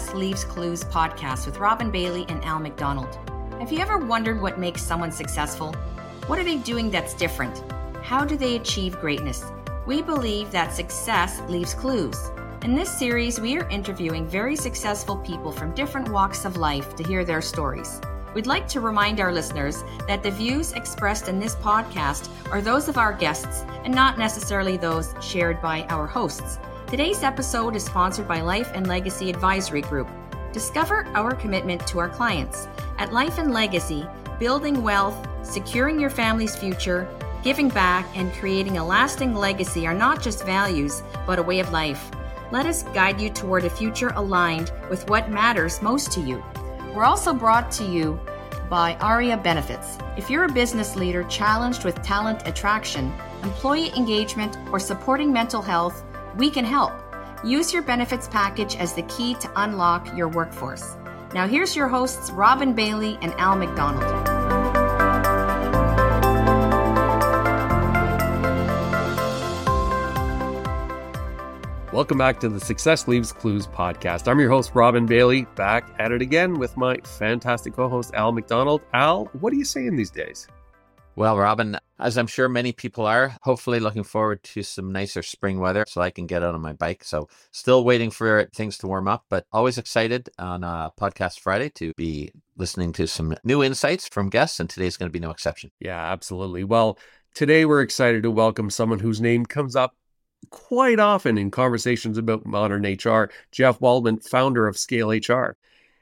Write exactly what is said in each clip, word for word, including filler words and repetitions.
Success Leaves Clues podcast with Robin Bailey and Al McDonald. Have you ever wondered what makes someone successful? What are they doing that's different? How do they achieve greatness? We believe that success leaves clues. In this series, we are interviewing very successful people from different walks of life to hear their stories. We'd like to remind our listeners that the views expressed in this podcast are those of our guests and not necessarily those shared by our hosts. Today's episode is sponsored by Life and Legacy Advisory Group. Discover our commitment to our clients. At Life and Legacy, building wealth, securing your family's future, giving back, and creating a lasting legacy are not just values, but a way of life. Let us guide you toward a future aligned with what matters most to you. We're also brought to you by ARIA Benefits. If you're a business leader challenged with talent attraction, employee engagement, or supporting mental health, we can help. Use your benefits package as the key to unlock your workforce. Now here's your hosts, Robin Bailey and Al McDonald. Welcome back to the Success Leaves Clues podcast. I'm your host, Robin Bailey, back at it again with my fantastic co-host, Al McDonald. Al, what are you saying these days? Well, Robin, as I'm sure many people are, hopefully looking forward to some nicer spring weather so I can get out on my bike. So still waiting for things to warm up, but always excited on uh, Podcast Friday to be listening to some new insights from guests, and today's going to be no exception. Yeah, absolutely. Well, today we're excited to welcome someone whose name comes up quite often in conversations about modern H R, Jeff Waldman, founder of Scale H R.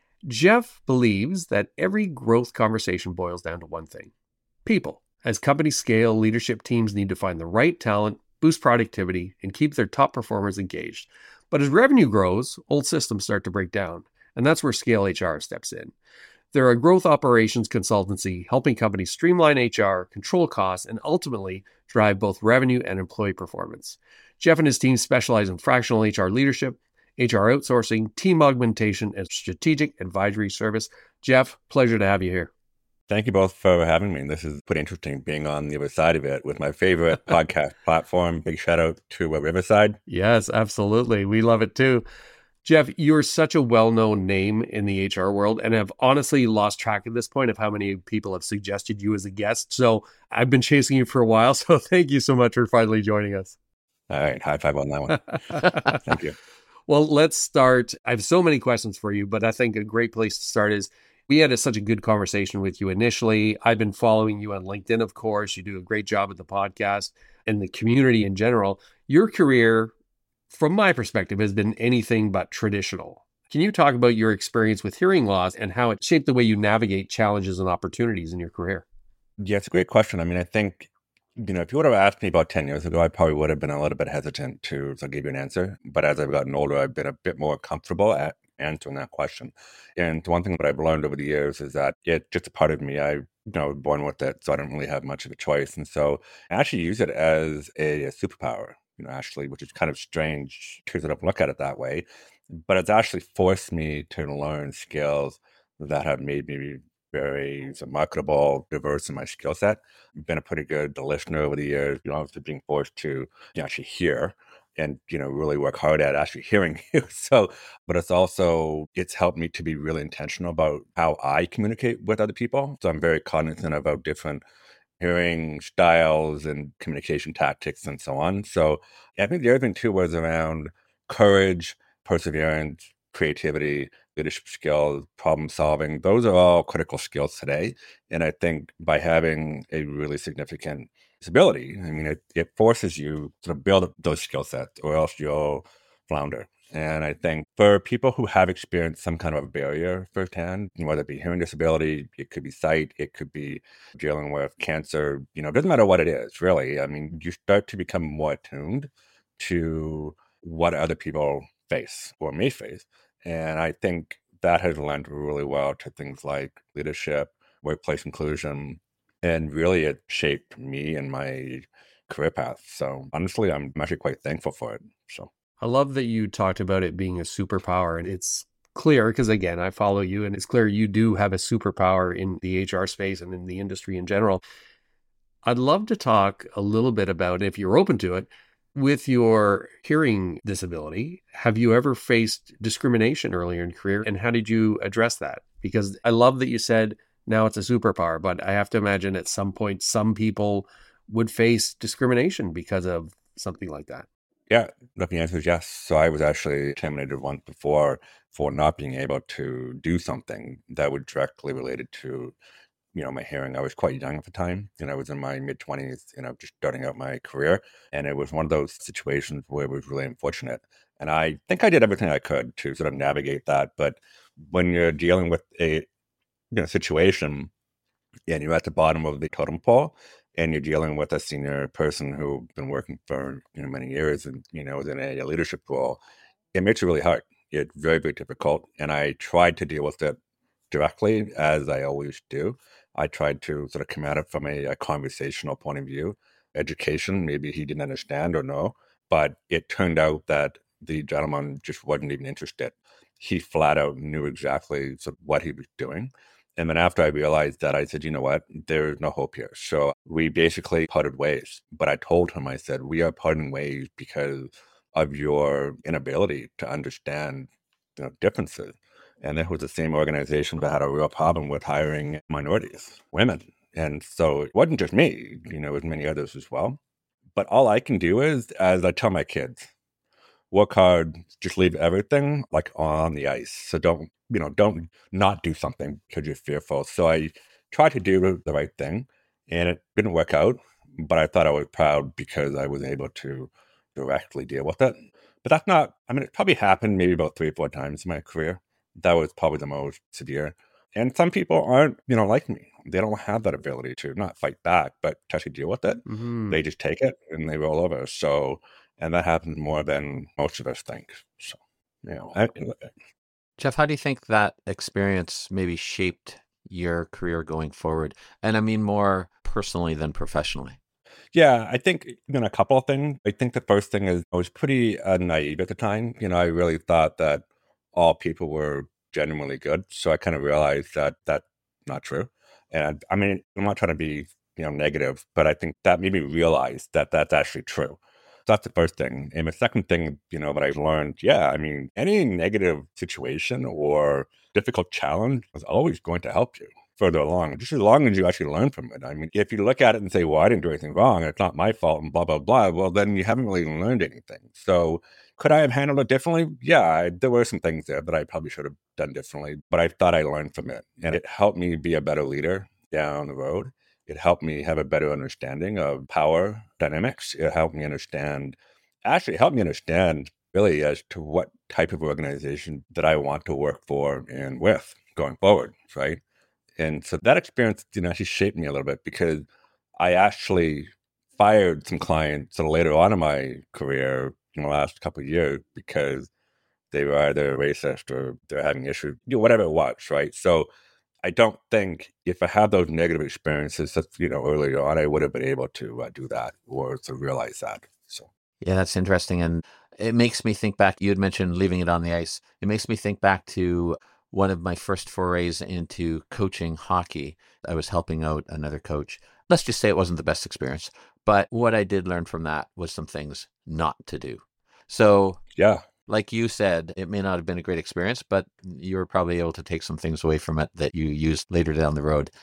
Jeff believes that every growth conversation boils down to one thing: people. As companies scale, leadership teams need to find the right talent, boost productivity, and keep their top performers engaged. But as revenue grows, old systems start to break down, and that's where Scale H R steps in. They're a growth operations consultancy helping companies streamline H R, control costs, and ultimately drive both revenue and employee performance. Jeff and his team specialize in fractional H R leadership, H R outsourcing, team augmentation, and strategic advisory service. Jeff, pleasure to have you here. Thank you both for having me. This is pretty interesting being on the other side of it with my favorite podcast platform. Big shout out to uh, Riverside. Yes, absolutely. We love it too. Jeff, you're such a well-known name in the H R world and have honestly lost track at this point of how many people have suggested you as a guest. So I've been chasing you for a while. So thank you so much for finally joining us. All right. High five on that one. Thank you. Well, let's start. I have so many questions for you, but I think a great place to start is we had a, such a good conversation with you initially. I've been following you on LinkedIn, of course. You do a great job with the podcast and the community in general. Your career, from my perspective, has been anything but traditional. Can you talk about your experience with hearing loss and how it shaped the way you navigate challenges and opportunities in your career? Yeah, it's a great question. I mean, I think, you know, if you would have asked me about ten years ago, I probably would have been a little bit hesitant to, to give you an answer. But as I've gotten older, I've been a bit more comfortable at answering that question. And one thing that I've learned over the years is that it's just a part of me. I, you know, born with it, so I don't really have much of a choice. And so I actually use it as a, a superpower, you know, actually, which is kind of strange because I don't look at it that way. But it's actually forced me to learn skills that have made me very marketable, diverse in my skill set. I've been a pretty good listener over the years, you know, obviously being forced to you know, actually hear and, you know, really work hard at actually hearing you. So, but it's also, it's helped me to be really intentional about how I communicate with other people. So I'm very cognizant about different hearing styles and communication tactics and so on. So I think the other thing too was around courage, perseverance, creativity, leadership skills, problem solving. Those are all critical skills today. And I think by having a really significant disability, I mean, it, it forces you to build up those skill sets or else you'll flounder. And I think for people who have experienced some kind of a barrier firsthand, whether it be hearing disability, it could be sight, it could be dealing with cancer, you know, it doesn't matter what it is, really. I mean, you start to become more attuned to what other people face or may face. And I think that has lent really well to things like leadership, workplace inclusion, and really it shaped me and my career path. So honestly, I'm actually quite thankful for it. So I love that you talked about it being a superpower, and it's clear because, again, I follow you and it's clear you do have a superpower in the H R space and in the industry in general. I'd love to talk a little bit about, if you're open to it, With your hearing disability, have you ever faced discrimination earlier in your career, and how did you address that? Because I love that you said now it's a superpower, but I have to imagine at some point some people would face discrimination because of something like that. Yeah, the answer is yes. So I was actually terminated once before for not being able to do something that was directly related to, you know, my hearing. I was quite young at the time, and I was in my mid twenties, you know, just starting out my career. And it was one of those situations where it was really unfortunate. And I think I did everything I could to sort of navigate that. But when you're dealing with a, you know, situation and you're at the bottom of the totem pole and you're dealing with a senior person who's been working for, you know, many years and, you know, is in a leadership role, it makes it really hard. It's very, very difficult. And I tried to deal with it directly, as I always do. I tried to sort of come at it from a, a conversational point of view. Education, maybe he didn't understand or know, but it turned out that the gentleman just wasn't even interested. He flat out knew exactly sort of what he was doing. And then after I realized that, I said, you know what, there's no hope here. So we basically parted ways. But I told him, I said, we are parting ways because of your inability to understand, you know, differences. And that was the same organization that had a real problem with hiring minorities, women. And so it wasn't just me, you know, it was many others as well. But all I can do is, as I tell my kids, work hard, just leave everything like on the ice. So don't, you know, don't not do something because you're fearful. So I tried to do the right thing and it didn't work out, but I thought I was proud because I was able to directly deal with it. But that's not, I mean, it probably happened maybe about three or four times in my career. That was probably the most severe. And some people aren't, you know, like me. They don't have that ability to not fight back, but to actually deal with it. Mm-hmm. They just take it and they roll over. So, and that happens more than most of us think. So, you know, I, Jeff, how do you think that experience maybe shaped your career going forward? And I mean more personally than professionally. Yeah, I think, you know, a couple of things. I think the first thing is I was pretty uh, naive at the time. You know, I really thought that all people were genuinely good. So I kind of realized that that's not true. And I mean, I'm not trying to be, you know, negative, but I think that made me realize that that's actually true. So that's the first thing. And the second thing, you know, that I learned, yeah, I mean, any negative situation or difficult challenge is always going to help you further along, just as long as you actually learn from it. I mean, if you look at it and say, well, I didn't do anything wrong, it's not my fault, and blah, blah, blah, well, then you haven't really learned anything. So could I have handled it differently? Yeah, I, there were some things there that I probably should have done differently, but I thought I learned from it. And it helped me be a better leader down the road. It helped me have a better understanding of power dynamics. It helped me understand, actually helped me understand really as to what type of organization that I want to work for and with going forward, right? And so that experience, you know, actually shaped me a little bit because I actually fired some clients sort of later on in my career in the last couple of years because they were either racist or they're having issues, you know, whatever it was, right? So I don't think if I had those negative experiences, that, you know, earlier on, I would have been able to uh, do that or to realize that. So yeah, that's interesting. And it makes me think back, you had mentioned leaving it on the ice. It makes me think back to one of my first forays into coaching hockey. I was helping out another coach. Let's just say it wasn't the best experience. But what I did learn from that was some things not to do. So, yeah, like you said, it may not have been a great experience, but you were probably able to take some things away from it that you used later down the road.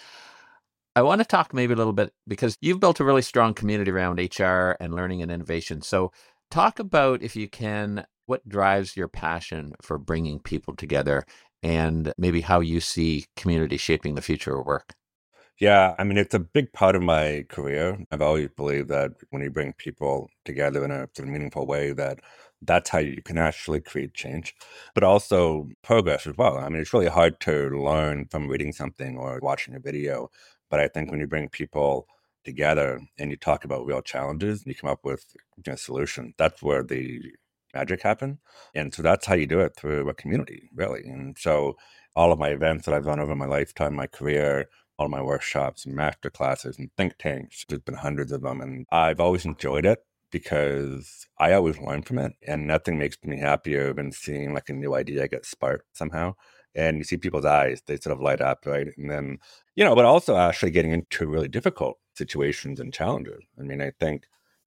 I want to talk maybe a little bit because you've built a really strong community around H R and learning and innovation. So talk about, if you can, what drives your passion for bringing people together and maybe how you see community shaping the future of work. Yeah, I mean, it's a big part of my career. I've always believed that when you bring people together in a sort of meaningful way, that that's how you can actually create change, but also progress as well. I mean, it's really hard to learn from reading something or watching a video. But I think when you bring people together and you talk about real challenges, you come up with, you know, solutions. That's where the magic happens. And so that's how you do it, through a community, really. And so all of my events that I've done over my lifetime, my career, all my workshops and master classes and think tanks, there's been hundreds of them. And I've always enjoyed it because I always learn from it. And nothing makes me happier than seeing like a new idea get sparked somehow. And you see people's eyes, they sort of light up, right? And then, you know, but also actually getting into really difficult situations and challenges. I mean, I think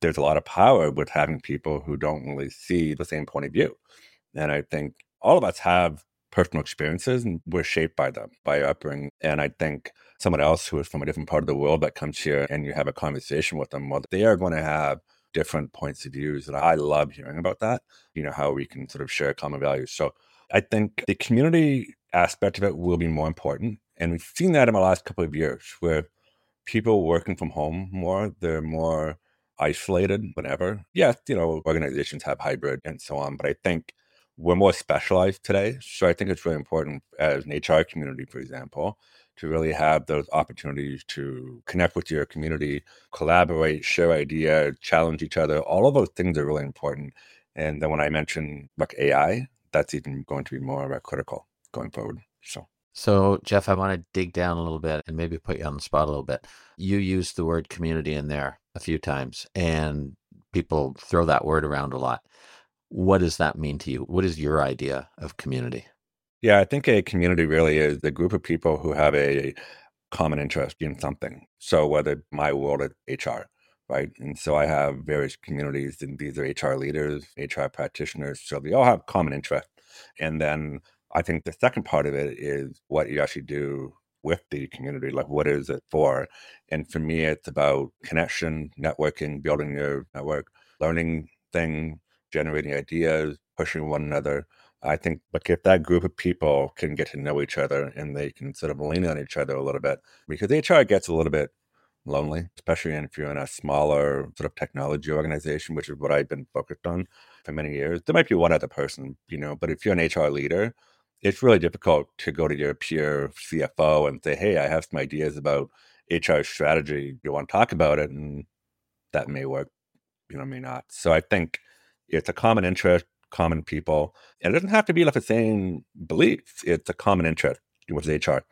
there's a lot of power with having people who don't really see the same point of view. And I think all of us have personal experiences and we're shaped by them, by our upbringing. And I think someone else who is from a different part of the world that comes here and you have a conversation with them, well, they are going to have different points of views. And I love hearing about that, you know, how we can sort of share common values. So I think the community aspect of it will be more important. And we've seen that in the last couple of years where people working from home more, they're more isolated than ever. Yes, you know, organizations have hybrid and so on, but I think we're more specialized today. So I think it's really important as an H R community, for example, to really have those opportunities to connect with your community, collaborate, share ideas, challenge each other. All of those things are really important. And then when I mention like A I, that's even going to be more critical going forward. So. So, Jeff, I want to dig down a little bit and maybe put you on the spot a little bit. You used the word community in there a few times, and people throw that word around a lot. What does that mean to you? What is your idea of community? Yeah, I think a community really is a group of people who have a common interest in something. So whether my world is H R, right? And so I have various communities, and these are H R leaders, H R practitioners. So they all have common interest. And then I think the second part of it is what you actually do with the community. Like, what is it for? And for me, it's about connection, networking, building your network, learning things, generating ideas, pushing one another. I think like if that group of people can get to know each other and they can sort of lean on each other a little bit, because H R gets a little bit lonely, especially if you're in a smaller sort of technology organization, which is what I've been focused on for many years. There might be one other person, you know, but if you're an H R leader, it's really difficult to go to your peer C F O and say, hey, I have some ideas about H R strategy. You want to talk about it? And that may work, you know, may not. So I think it's a common interest, common people. And it doesn't have to be like the same beliefs. It's a common interest with H R.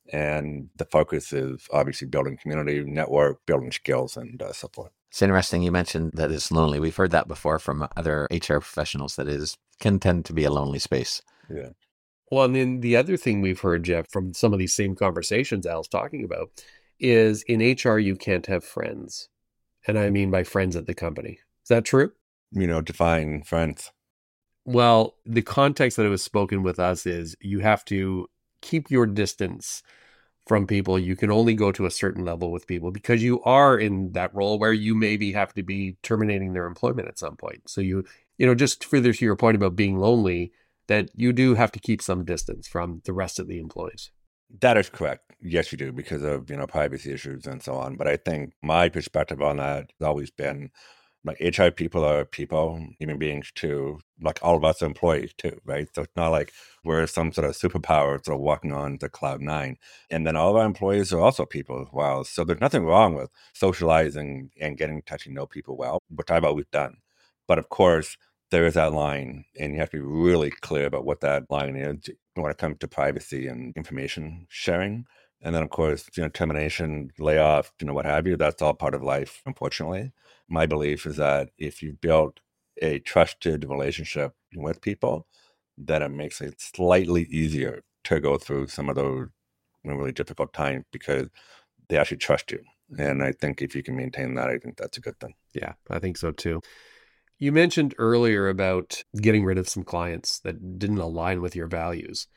And the focus is obviously building community, network, building skills, and uh, so forth. It's interesting you mentioned that it's lonely. We've heard that before from other H R professionals, that it is, can tend to be a lonely space. Yeah. Well, and then the other thing we've heard, Jeff, from some of these same conversations Al's talking about is in H R, you can't have friends. And I mean by friends at the company. Is that true? You know, define friends. Well, the context that it was spoken with us is you have to keep your distance from people. You can only go to a certain level with people because you are in that role where you maybe have to be terminating their employment at some point. So you, you know, just further to your point about being lonely, that you do have to keep some distance from the rest of the employees. That is correct. Yes, you do, because of, you know, privacy issues and so on. But I think my perspective on that has always been like H R people are people, human beings too. Like all of us are employees too, right? So it's not like we're some sort of superpower sort of walking on to cloud nine. And then all of our employees are also people as well. So there's nothing wrong with socializing and getting to actually know people well, which I've always done. But of course, there is that line, and you have to be really clear about what that line is when it comes to privacy and information sharing. And then, of course, you know, termination, layoff, you know, what have you, that's all part of life, unfortunately. My belief is that if you've built a trusted relationship with people, then it makes it slightly easier to go through some of those really difficult times because they actually trust you. And I think if you can maintain that, I think that's a good thing. Yeah, I think so too. You mentioned earlier about getting rid of some clients that didn't align with your values.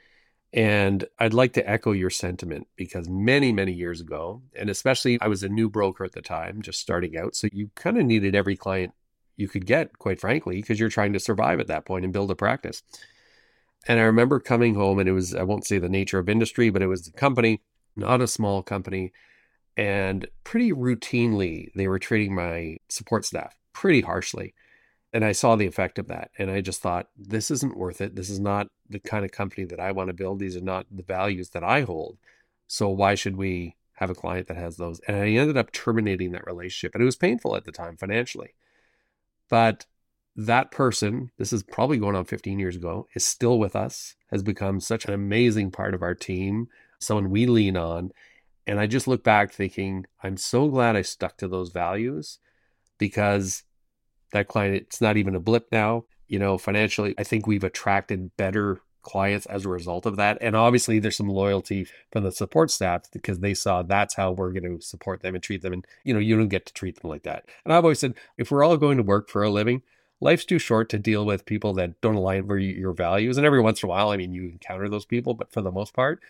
And I'd like to echo your sentiment because many, many years ago, and especially I was a new broker at the time, just starting out. So you kind of needed every client you could get, quite frankly, because you're trying to survive at that point and build a practice. And I remember coming home, and it was, I won't say the nature of industry, but it was a company, not a small company. And pretty routinely, they were treating my support staff pretty harshly. And I saw the effect of that. And I just thought, this isn't worth it. This is not the kind of company that I want to build. These are not the values that I hold. So why should we have a client that has those? And I ended up terminating that relationship. And it was painful at the time financially. But that person, this is probably going on fifteen years ago, is still with us, has become such an amazing part of our team, someone we lean on. And I just look back thinking, I'm so glad I stuck to those values because that client, it's not even a blip now. You know, financially, I think we've attracted better clients as a result of that. And obviously there's some loyalty from the support staff because they saw that's how we're going to support them and treat them. And, you know, you don't get to treat them like that. And I've always said, if we're all going to work for a living, life's too short to deal with people that don't align with your values. And every once in a while, I mean, you encounter those people, but for the most part,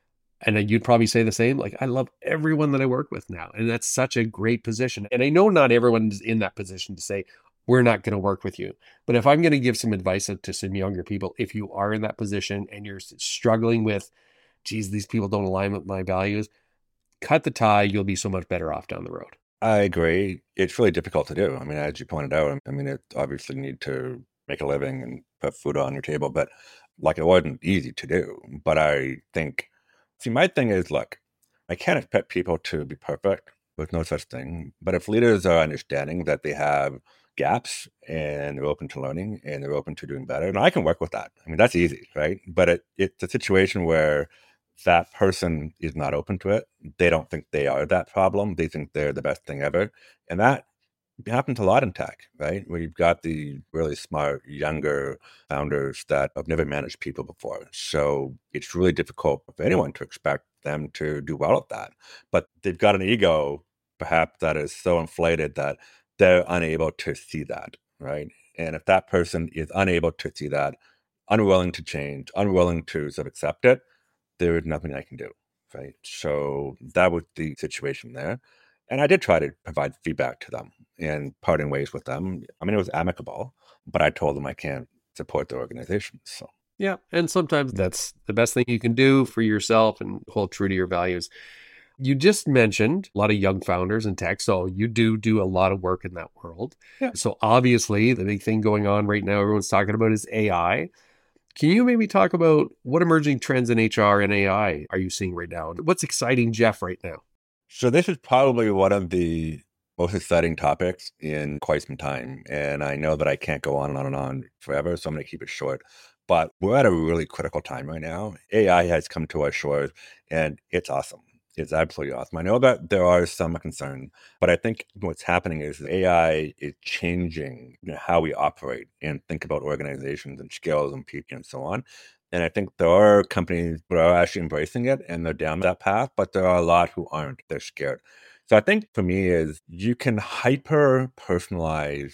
and you'd probably say the same, like, I love everyone that I work with now. And that's such a great position. And I know not everyone's in that position to say, we're not going to work with you. But if I'm going to give some advice to some younger people, if you are in that position and you're struggling with, geez, these people don't align with my values, cut the tie. You'll be so much better off down the road. I agree. It's really difficult to do. I mean, as you pointed out, I mean, it obviously need to make a living and put food on your table, but like it wasn't easy to do. But I think, see, my thing is, look, I can't expect people to be perfect. There's no such thing. But if leaders are understanding that they have gaps and they're open to learning and they're open to doing better, and I can work with that. I mean, that's easy, right? But it, it's a situation where that person is not open to it. They don't think they are that problem. They think they're the best thing ever. And that happens a lot in tech, right? Where you've got the really smart, younger founders that have never managed people before. So it's really difficult for anyone to expect them to do well at that. But they've got an ego, perhaps, that is so inflated that they're unable to see that, right? And if that person is unable to see that, unwilling to change, unwilling to sort of accept it, there is nothing I can do, right? So that was the situation there. And I did try to provide feedback to them and parting ways with them. I mean, it was amicable, but I told them I can't support the organization. So yeah, and sometimes that's the best thing you can do for yourself and hold true to your values. You just mentioned a lot of young founders in tech, so you do do a lot of work in that world. Yeah. So obviously, the big thing going on right now, everyone's talking about is A I. Can you maybe talk about what emerging trends in H R and A I are you seeing right now? What's exciting Jeff right now? So this is probably one of the most exciting topics in quite some time. And I know that I can't go on and on and on forever, so I'm going to keep it short. But we're at a really critical time right now. A I has come to our shores, and it's awesome. It's absolutely awesome. I know that there are some concerns, but I think what's happening is A I is changing, you know, how we operate and think about organizations and skills and people and so on. And I think there are companies that are actually embracing it and they're down that path, but there are a lot who aren't. They're scared. So I think for me is you can hyper personalize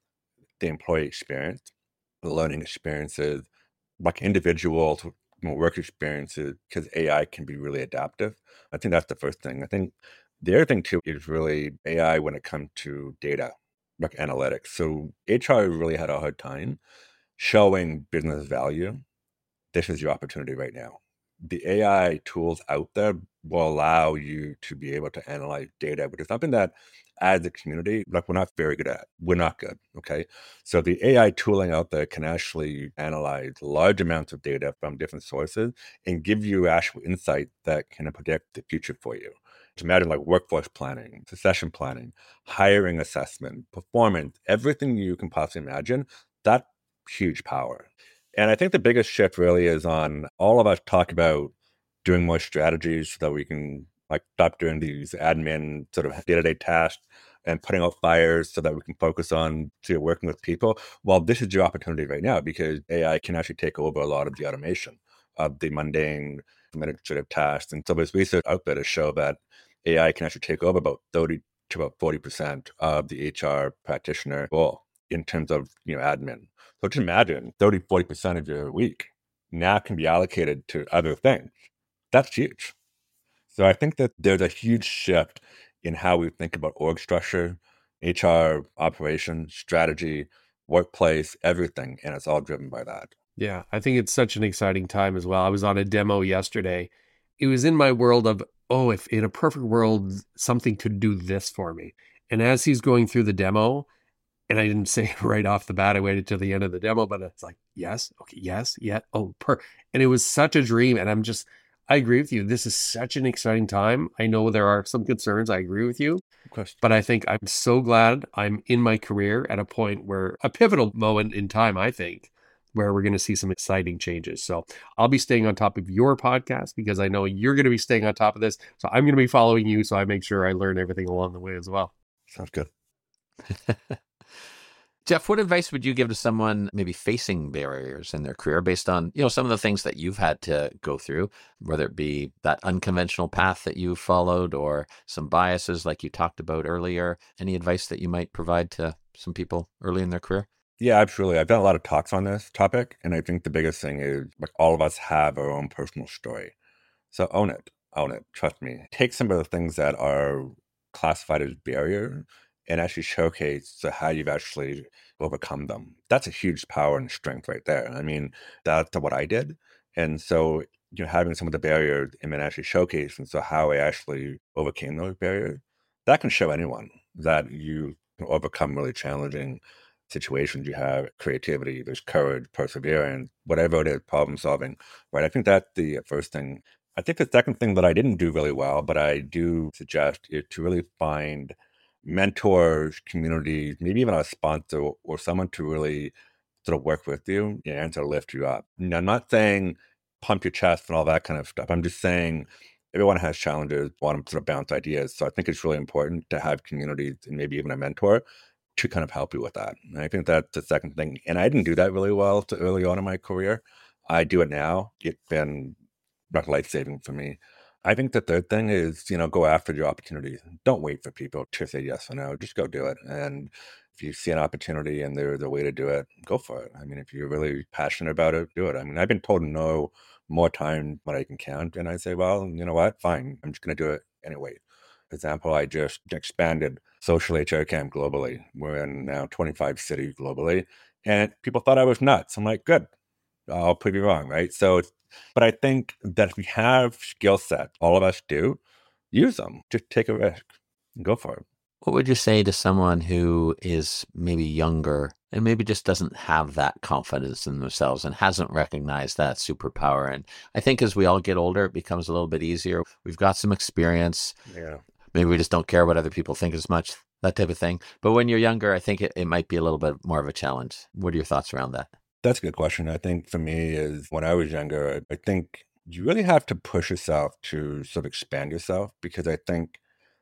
the employee experience, the learning experiences, like individuals, work experiences, because A I can be really adaptive. I think that's the first thing. I think the other thing too is really A I when it comes to data, like analytics. So H R really had a hard time showing business value. This is your opportunity right now. The A I tools out there will allow you to be able to analyze data, which is something that as a community, like we're not very good at. We're not good, okay? So the A I tooling out there can actually analyze large amounts of data from different sources and give you actual insight that can predict the future for you. To imagine like workforce planning, succession planning, hiring assessment, performance, everything you can possibly imagine, that's huge power. And I think the biggest shift really is on all of us talk about doing more strategies so that we can like stop doing these admin sort of day-to-day tasks and putting out fires so that we can focus on to working with people. Well, this is your opportunity right now because A I can actually take over a lot of the automation of the mundane administrative tasks. And so there's research out there to show that A I can actually take over about thirty to about forty percent of the H R practitioner role in terms of, you know, admin. So just imagine thirty, forty percent of your week now can be allocated to other things. That's huge. So I think that there's a huge shift in how we think about org structure, H R operations, strategy, workplace, everything. And it's all driven by that. Yeah, I think it's such an exciting time as well. I was on a demo yesterday. It was in my world of, oh, if in a perfect world, something could do this for me. And as he's going through the demo, and I didn't say right off the bat, I waited till the end of the demo, but it's like, yes, okay, yes, yeah, oh, per. And it was such a dream. And I'm just, I agree with you. This is such an exciting time. I know there are some concerns. I agree with you. Of course. But I think I'm so glad I'm in my career at a point where a pivotal moment in time, I think, where we're going to see some exciting changes. So I'll be staying on top of your podcast because I know you're going to be staying on top of this. So I'm going to be following you. So I make sure I learn everything along the way as well. Sounds good. Jeff, what advice would you give to someone maybe facing barriers in their career based on, you know, some of the things that you've had to go through, whether it be that unconventional path that you followed or some biases like you talked about earlier? Any advice that you might provide to some people early in their career? Yeah, absolutely. I've done a lot of talks on this topic, and I think the biggest thing is like all of us have our own personal story. So own it, own it. Trust me. Take some of the things that are classified as barrier and actually showcase how you've actually overcome them. That's a huge power and strength right there. I mean, that's what I did. And so, you know, having some of the barriers and then actually showcase and so how I actually overcame those barriers, that can show anyone that you can overcome really challenging situations. You have creativity, there's courage, perseverance, whatever it is, problem solving, right? I think that's the first thing. I think the second thing that I didn't do really well, but I do suggest is to really find mentors, communities, maybe even a sponsor or someone to really sort of work with you and to lift you up. And I'm not saying pump your chest and all that kind of stuff. I'm just saying everyone has challenges, want to sort of bounce ideas. So I think it's really important to have communities and maybe even a mentor to kind of help you with that. And I think that's the second thing. And I didn't do that really well to early on in my career. I do it now. It's been like life-saving for me. I think the third thing is, you know, go after your opportunities. Don't wait for people to say yes or no. Just go do it. And if you see an opportunity and there's a way to do it, go for it. I mean, if you're really passionate about it, do it. I mean, I've been told no more times than I can count. And I say, well, you know what? Fine. I'm just going to do it anyway. For example, I just expanded Social H R Camp globally. We're in now twenty-five cities globally. And people thought I was nuts. I'm like, good. I'll prove you wrong, right? So, but I think that if we have skill set, all of us do, use them. Just take a risk and go for it. What would you say to someone who is maybe younger and maybe just doesn't have that confidence in themselves and hasn't recognized that superpower? And I think as we all get older, it becomes a little bit easier. We've got some experience. Yeah. Maybe we just don't care what other people think as much, that type of thing. But when you're younger, I think it, it might be a little bit more of a challenge. What are your thoughts around that? That's a good question. I think for me is when I was younger, I think you really have to push yourself to sort of expand yourself, because I think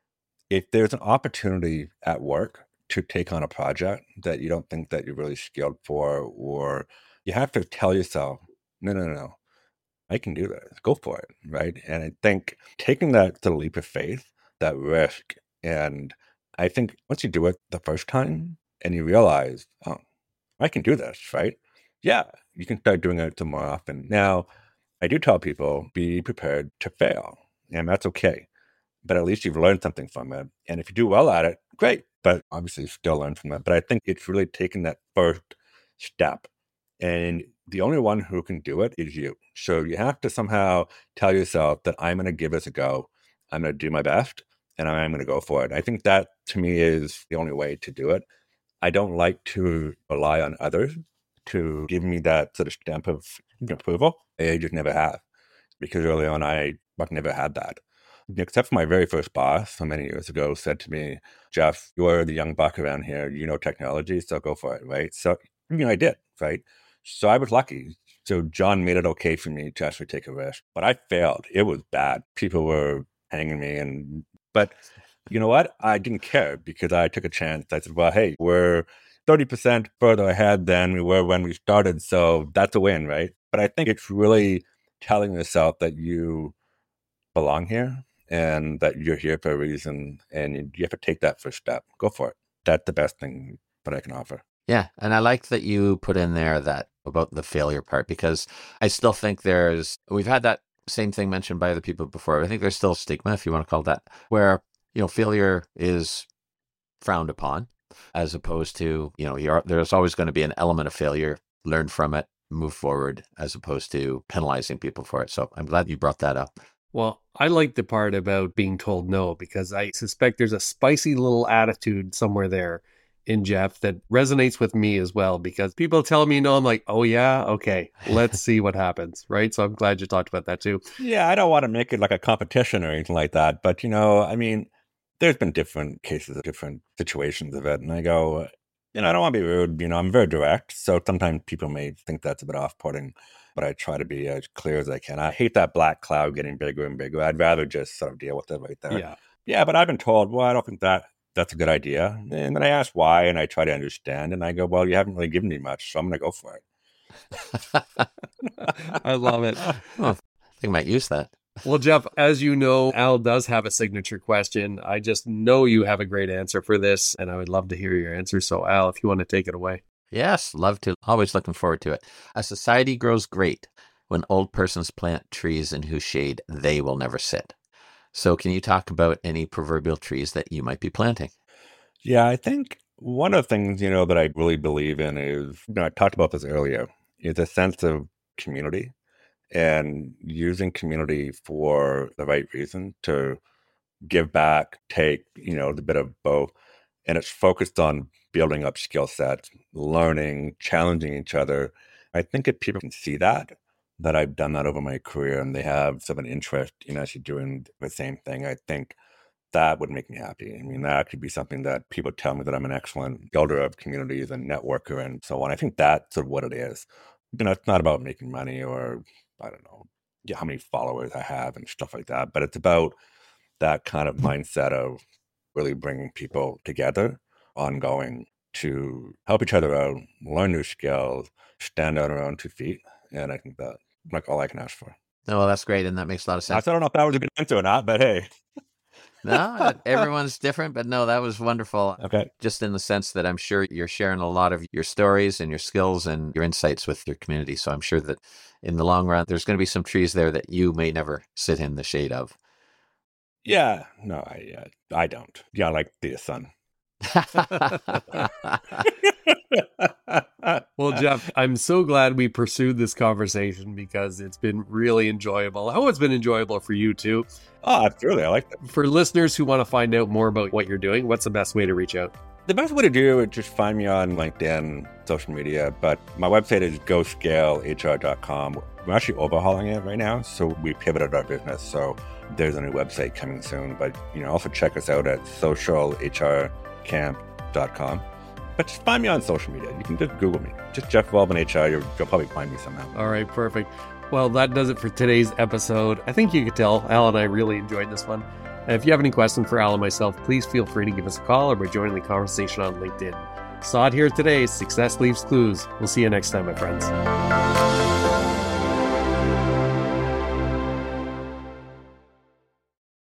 if there's an opportunity at work to take on a project that you don't think that you're really skilled for, or you have to tell yourself, no, no, no, no, I can do this. Go for it, right? And I think taking that the leap of faith, that risk, and I think once you do it the first time and you realize, oh, I can do this, right? Yeah, you can start doing it more often. Now, I do tell people, be prepared to fail, and that's okay. But at least you've learned something from it. And if you do well at it, great. But obviously, you still learn from that. But I think it's really taking that first step. And the only one who can do it is you. So you have to somehow tell yourself that I'm going to give this a go. I'm going to do my best, and I'm going to go for it. I think that, to me, is the only way to do it. I don't like to rely on others to give me that sort of stamp of approval. I just never have, because early on I never had that. Except for my very first boss so many years ago said to me, Jeff, you're the young buck around here. You know technology, so go for it, right? So, you know, I did, right? So I was lucky. So John made it okay for me to actually take a risk. But I failed. It was bad. People were hanging me. and But you know what? I didn't care, because I took a chance. I said, well, hey, we're thirty percent further ahead than we were when we started. So that's a win, right? But I think it's really telling yourself that you belong here and that you're here for a reason, and you have to take that first step. Go for it. That's the best thing that I can offer. Yeah. And I like that you put in there that about the failure part, because I still think there's, we've had that same thing mentioned by other people before. I think there's still stigma, if you want to call it that, where, you know, failure is frowned upon, as opposed to, you know, you're, there's always going to be an element of failure, learn from it, move forward, as opposed to penalizing people for it. So I'm glad you brought that up. Well, I like the part about being told no, because I suspect there's a spicy little attitude somewhere there in Jeff that resonates with me as well, because people tell me no, I'm like, oh yeah, okay, let's see what happens, right? So I'm glad you talked about that too. Yeah, I don't want to make it like a competition or anything like that, but you know, I mean, there's been different cases of different situations of it, and I go, you know, I don't want to be rude, you know, I'm very direct, so sometimes people may think that's a bit off-putting, but I try to be as clear as I can. I hate that black cloud getting bigger and bigger. I'd rather just sort of deal with it right there. Yeah. Yeah, but I've been told, well, I don't think that that's a good idea. And then I ask why, and I try to understand, and I go, well, you haven't really given me much, so I'm going to go for it. I love it. Oh, I think I might use that. Well, Jeff, as you know, Al does have a signature question. I just know you have a great answer for this, and I would love to hear your answer. So, Al, if you want to take it away. Yes, love to. Always looking forward to it. A society grows great when old persons plant trees in whose shade they will never sit. So can you talk about any proverbial trees that you might be planting? Yeah, I think one of the things, you know, that I really believe in is, you know, I talked about this earlier, is a sense of community and using community for the right reason to give back, take, you know, the bit of both. And it's focused on building up skill sets, learning, challenging each other. I think if people can see that, that I've done that over my career and they have some an interest in actually doing the same thing, I think that would make me happy. I mean, that could be something that people tell me that I'm an excellent builder of communities and networker and so on. I think that's sort of what it is. You know, it's not about making money or, I don't know, how many followers I have and stuff like that, but it's about that kind of mindset of really bringing people together, ongoing, to help each other out, learn new skills, stand on our own two feet. And I think that's like all I can ask for. Oh, well, that's great. And that makes a lot of sense. I don't know if that was a good answer or not, but hey. No, everyone's different, but no, that was wonderful. Okay. Just in the sense that I'm sure you're sharing a lot of your stories and your skills and your insights with your community. So I'm sure that in the long run, there's going to be some trees there that you may never sit in the shade of. Yeah, no, I uh, I don't. Yeah, I like the sun. Well, Jeff, I'm so glad we pursued this conversation because it's been really enjoyable. I hope it's been enjoyable for you too. Oh, absolutely. I like that. For listeners who want to find out more about what you're doing, what's the best way to reach out? The best way to do it, just find me on LinkedIn, social media, but my website is go scale H R dot com. We're actually overhauling it right now, so we pivoted our business. So there's a new website coming soon, but you know, also check us out at social H R camp dot com. But just find me on social media. You can just Google me. Just Jeff Waldman H R. You'll, you'll probably find me somehow. All right, perfect. Well, that does it for today's episode. I think you could tell Al and I really enjoyed this one. And if you have any questions for Al and myself, please feel free to give us a call or by joining the conversation on LinkedIn. Saw it here today. Success leaves clues. We'll see you next time, my friends.